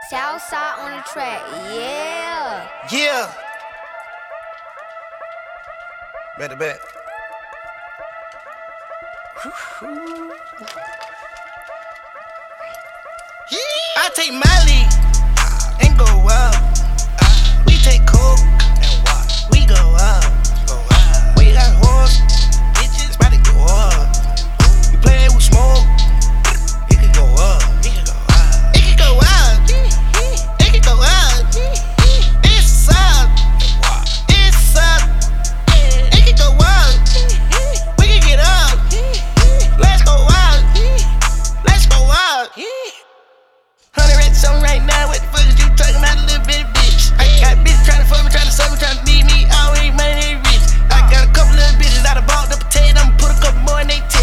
Southside on the track, yeah. Yeah. Back to back. I take my lead and go up. We take coke and what? We go up. We got horse, bitches about to go up. We play with smoke, it could go up. It could go up. It could go up. It could go up. It's up. It's up. It could go up. We can get up. Let's go up. Let's go up. 100 rats on right now. What the fuck is you talking about, little bitch? I got bitches tryna fuck me, tryna suck me, tryna leave me. Always money, they rich. I got a couple little bitches out of bought the potato. I'ma put a couple more in they teeth.